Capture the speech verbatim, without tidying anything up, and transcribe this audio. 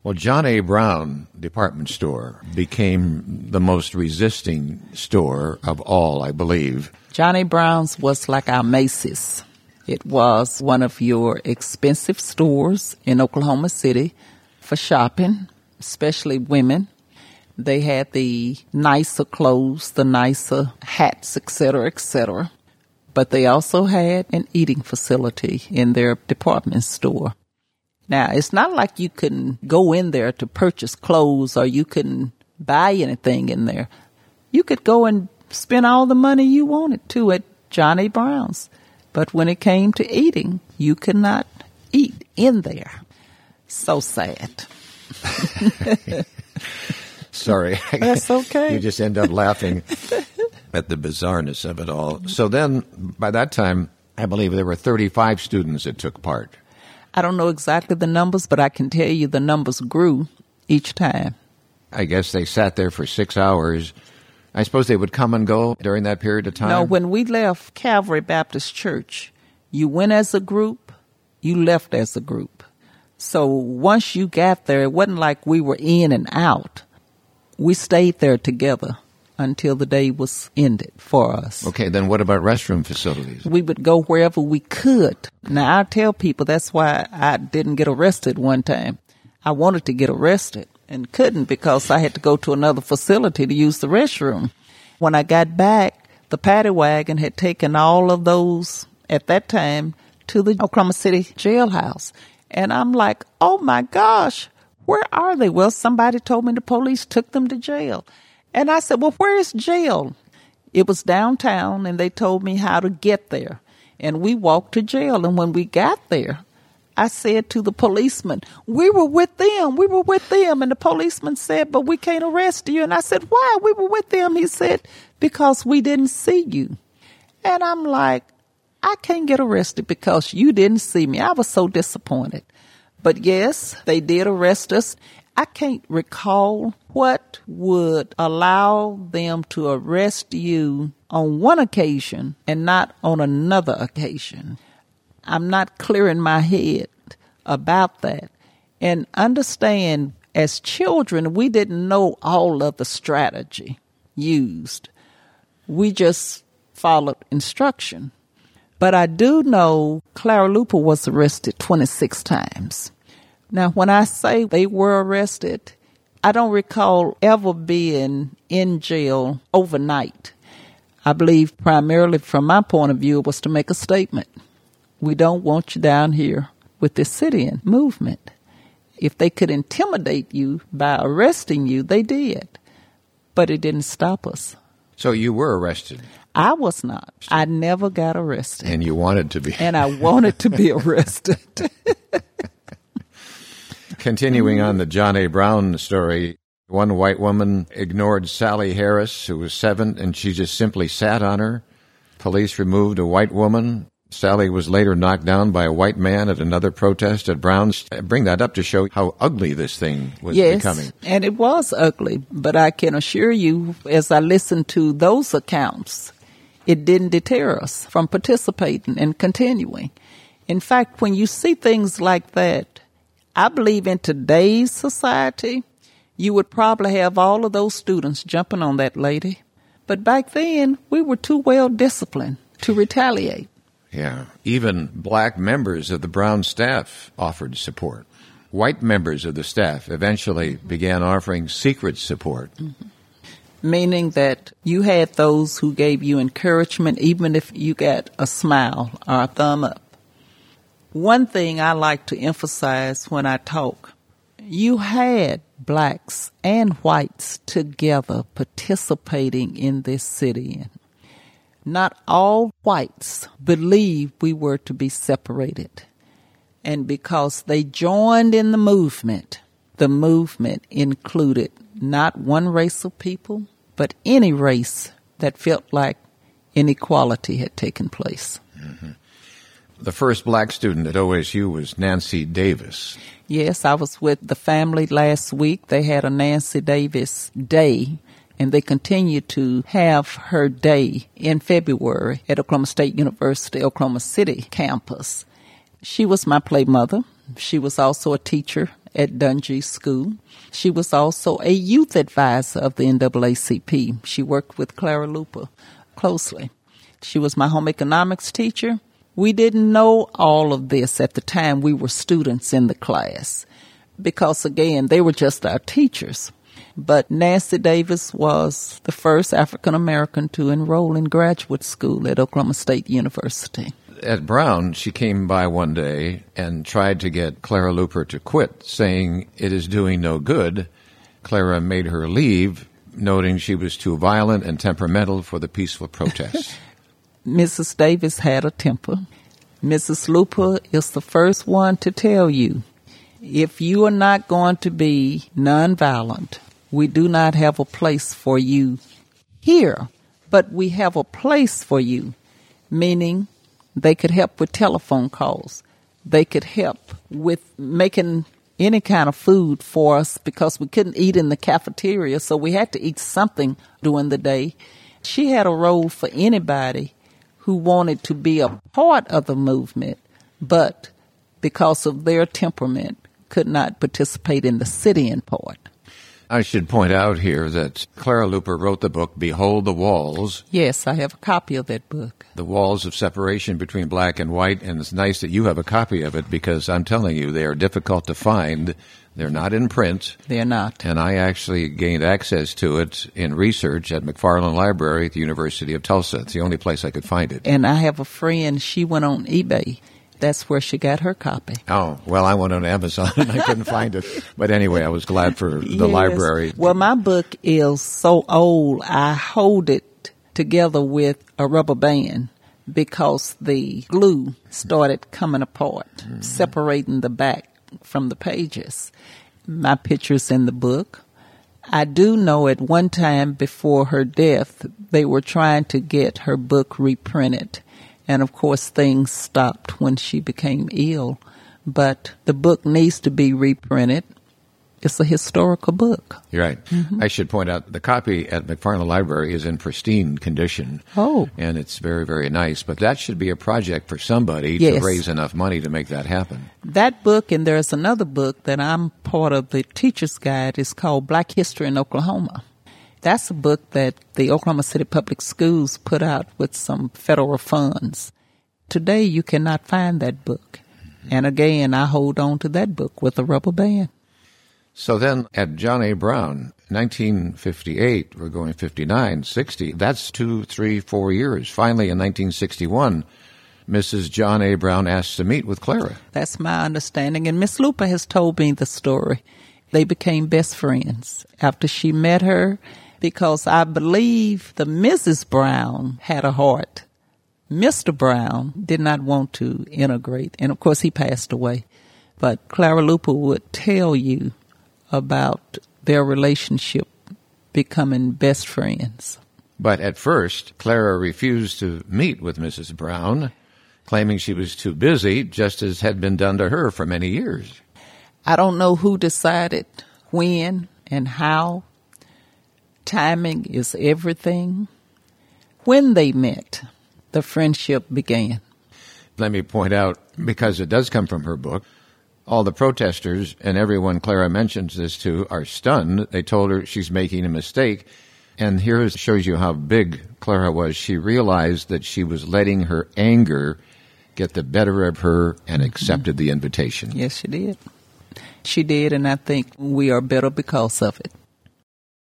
Well, John A. Brown department store became the most resisting store of all, I believe. John A. Brown's was like our Macy's. It was one of your expensive stores in Oklahoma City for shopping, especially women. They had the nicer clothes, the nicer hats, et cetera, et cetera. But they also had an eating facility in their department store. Now, it's not like you can go in there to purchase clothes or you can buy anything in there. You could go and spend all the money you wanted to at John A. Brown's. But when it came to eating, you could not eat in there. So sad. Sorry. That's okay. You just end up laughing at the bizarreness of it all. So then, by that time, I believe there were thirty-five students that took part. I don't know exactly the numbers, but I can tell you the numbers grew each time. I guess they sat there for six hours. I suppose they would come and go during that period of time? No, when we left Calvary Baptist Church, you went as a group, you left as a group. So once you got there, it wasn't like we were in and out. We stayed there together until the day was ended for us. Okay, then what about restroom facilities? We would go wherever we could. Now, I tell people that's why I didn't get arrested one time. I wanted to get arrested and couldn't because I had to go to another facility to use the restroom. When I got back, the paddy wagon had taken all of those, at that time, to the Oklahoma City jailhouse. And I'm like, oh my gosh, where are they? Well, somebody told me the police took them to jail. And I said, well, where is jail? It was downtown, and they told me how to get there. And we walked to jail. And when we got there, I said to the policeman, we were with them. We were with them. And the policeman said, but we can't arrest you. And I said, why? We were with them. He said, because we didn't see you. And I'm like, I can't get arrested because you didn't see me. I was so disappointed. But yes, they did arrest us. I can't recall what would allow them to arrest you on one occasion and not on another occasion. I'm not clear in my head about that. And understand, as children, we didn't know all of the strategy used. We just followed instruction. But I do know Clara Luper was arrested twenty-six times. Now, when I say they were arrested, I don't recall ever being in jail overnight. I believe primarily from my point of view, it was to make a statement. We don't want you down here with this sit-in movement. If they could intimidate you by arresting you, they did. But it didn't stop us. So you were arrested? I was not. I never got arrested. And you wanted to be. And I wanted to be arrested. Continuing on the John A. Brown story, one white woman ignored Sally Harris, who was seven, and she just simply sat on her. Police removed a white woman. Sally was later knocked down by a white man at another protest at Brown's. I bring that up to show how ugly this thing was yes, becoming. And it was ugly, but I can assure you, as I listened to those accounts, it didn't deter us from participating and continuing. In fact, when you see things like that, I believe in today's society, you would probably have all of those students jumping on that lady. But back then, we were too well disciplined to retaliate. Yeah. Even black members of the Brown staff offered support. White members of the staff eventually began offering secret support. Mm-hmm. Meaning that you had those who gave you encouragement, even if you got a smile or a thumb up. One thing I like to emphasize when I talk, you had blacks and whites together participating in this sit-in. Not all whites believed we were to be separated. And because they joined in the movement, the movement included not one race of people, but any race that felt like inequality had taken place. Mm-hmm. The first black student at O S U was Nancy Davis. Yes, I was with the family last week. They had a Nancy Davis Day, and they continue to have her day in February at Oklahoma State University, Oklahoma City campus. She was my play mother. She was also a teacher at Dungy School. She was also a youth advisor of the N double A C P. She worked with Clara Luper closely. She was my home economics teacher. We didn't know all of this at the time we were students in the class because, again, they were just our teachers. But Nancy Davis was the first African-American to enroll in graduate school at Oklahoma State University. At Brown, she came by one day and tried to get Clara Luper to quit, saying it is doing no good. Clara made her leave, noting she was too violent and temperamental for the peaceful protests. Missus Davis had a temper. Missus Luper is the first one to tell you, if you are not going to be nonviolent, we do not have a place for you here, but we have a place for you, meaning they could help with telephone calls. They could help with making any kind of food for us because we couldn't eat in the cafeteria, so we had to eat something during the day. She had a role for anybody who wanted to be a part of the movement, but because of their temperament, could not participate in the sit-in part. I should point out here that Clara Luper wrote the book, Behold the Walls. Yes, I have a copy of that book. The walls of separation between black and white, and it's nice that you have a copy of it because I'm telling you, they are difficult to find. They're not in print. They're not. And I actually gained access to it in research at McFarland Library at the University of Tulsa. It's the only place I could find it. And I have a friend, she went on eBay. That's where she got her copy. Oh, well, I went on Amazon and I couldn't find it. But anyway, I was glad for the yes. library. Well, my book is so old, I hold it together with a rubber band because the glue started coming apart, mm. separating the back from the pages. My picture's in the book. I do know at one time before her death, they were trying to get her book reprinted. And, of course, things stopped when she became ill. But the book needs to be reprinted. It's a historical book. You're right. Mm-hmm. I should point out the copy at McFarland Library is in pristine condition. Oh. And it's very, very nice. But that should be a project for somebody yes. to raise enough money to make that happen. That book, and there's another book that I'm part of the Teacher's Guide, is called Black History in Oklahoma. That's a book that the Oklahoma City Public Schools put out with some federal funds. Today, you cannot find that book. And again, I hold on to that book with a rubber band. So then at John A. Brown, nineteen fifty-eight, we're going fifty-nine, sixty, that's two, three, four years. Finally, in nineteen sixty-one, Missus John A. Brown asked to meet with Clara. That's my understanding. And Miss Luper has told me the story. They became best friends after she met her, because I believe the Missus Brown had a heart. Mister Brown did not want to integrate, and of course he passed away. But Clara Luper would tell you about their relationship becoming best friends. But at first, Clara refused to meet with Missus Brown, claiming she was too busy, just as had been done to her for many years. I don't know who decided when and how. Timing is everything. When they met, the friendship began. Let me point out, because it does come from her book, all the protesters and everyone Clara mentions this to are stunned. They told her she's making a mistake. And here shows you how big Clara was. She realized that she was letting her anger get the better of her and mm-hmm. accepted the invitation. Yes, she did. She did, and I think we are better because of it.